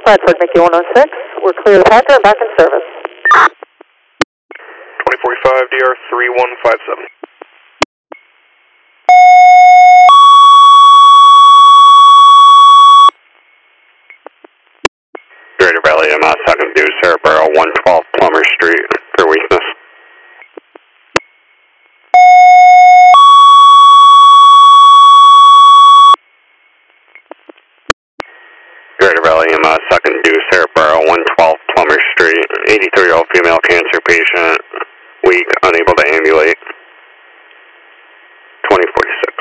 Bradford, Mickey 106. We're clear of Panther and back in service. 2045 DR 3157. Greater Valley MS, second due, Sarahboro, 112 Plummer Street, for weakness. Greater Valley MS, second due, Sarahboro, 112 Plummer Street, 83-year-old female cancer patient, weak, unable to ambulate. 2046.